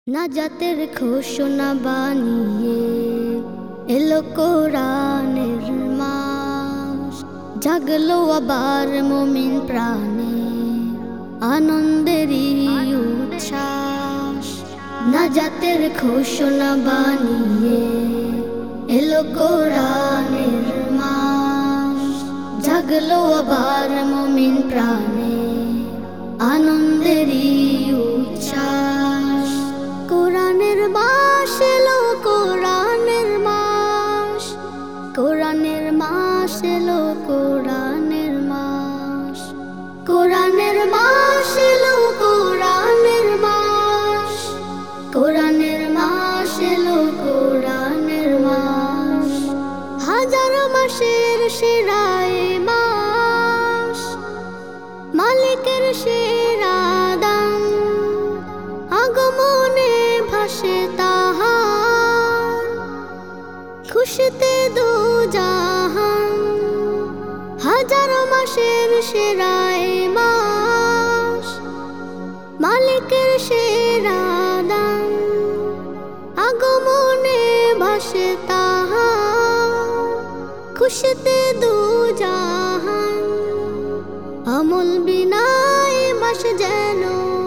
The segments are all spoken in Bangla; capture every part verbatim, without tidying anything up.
নাজাতের ঘোষণা বানিয়ে এলো কোরআনের মাস, জাগলো আবার মুমিন প্রাণে আনন্দেরই উচ্ছ্বাস। নাজাতের ঘোষণা বানিয়ে এলো কোরআনের মাস, জাগলো আবার মুমিন প্রাণে আনন্দেরই উচ্ছ্বাস। কোরআনের মাস এলো, কোরআনের মাস, কোরআনের মাস এলো, কোরআনের মাস, কোরআনের মাস এলো, কোরআনের মাস, কোরআনের মাস এলো, কোরআনের মাস। হাজার মাসের সেরা এ মাস, মালিকের সেরা দান, আগমনে ভাসে তাহার, খুশিতে দু জাহান। হাজার মাসের সেরা এ মাস, মালিকের সেরা দান, আগমনে ভাসে তাহার, খুশিতে দু জাহান। আমল বিনা এ মাস যেন,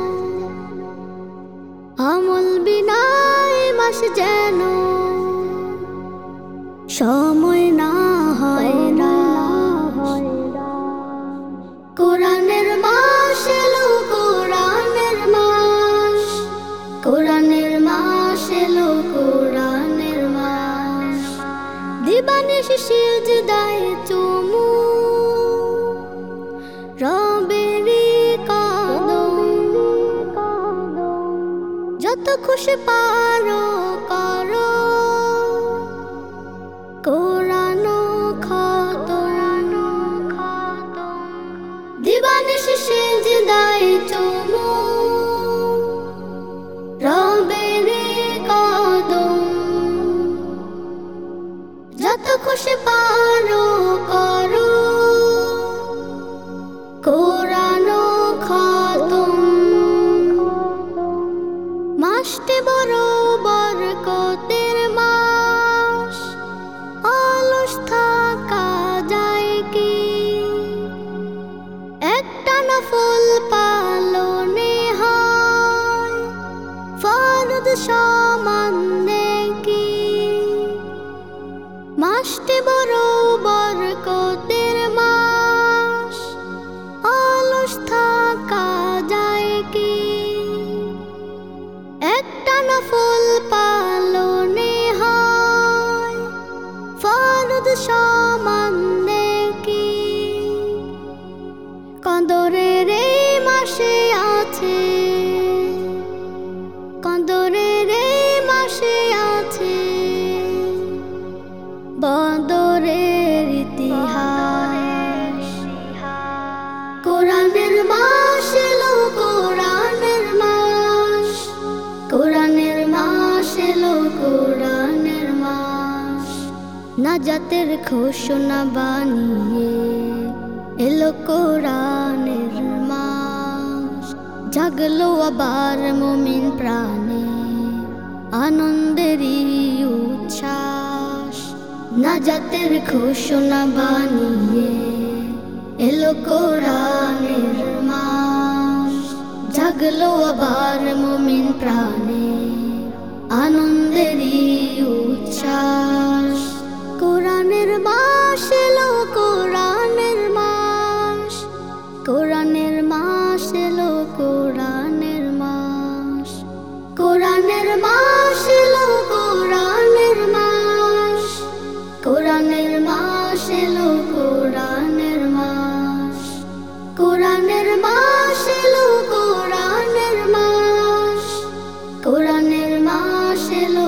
আমল বিনা এ মাস যেন সময় না হয় না। কোরআনের মাস এলো, কোরআনের মাস, কোরআনের মাস এলো, কোরআনের মাস। দিবানিশি সিজদায় চুমু রবেরি কদম, যত খুশি পারো করো কোরআন খতম। দিবানিশি সিজদায় চুমু রবেরি কদম, যত খুশি পারো করো কোরআন খতম। মাসটি বড় বরকতের মাস, অলস থাকা যায় কি? একটা নফল পালনে হয় ফরজ সমান নেকি। মাসটি বড় বরকতের মাস, অলস থাকা যায় কি? একটা নফল পালনে হয় ফরজ সমান নেকি। কদরের এই মাসে আছে, কদরের এই মাসে আছে বদরের ইতিহাস। কোরআনের মাস এলো, কোরআনের মাস, কোরআনের মাস এলো, কোরআনের মাস। নাজাতের ঘোষণা বানিয়ে এলো কোরআনের মাস, জাগলো আবার মুমিন প্রাণে আনন্দেরই উচ্ছ্বাস। নাজাতের ঘোষণা বানিয়ে এলো কোরআনের মাস, জাগলো আবার মুমিন প্রাণে আনন্দেরই উচ্ছ্বাস। কোরআনের মাস এলো, কোরআনের মাস, কোরআনের মাস এলো, কোরআনের মাস, কোরআনের মাস এলো, কোরআনের মাস, কোরআনের মাস এলো, কোরআনের মাস, কোরআনের মাস এলো, কোরআনের মাস, কোরআনের মাস এলো।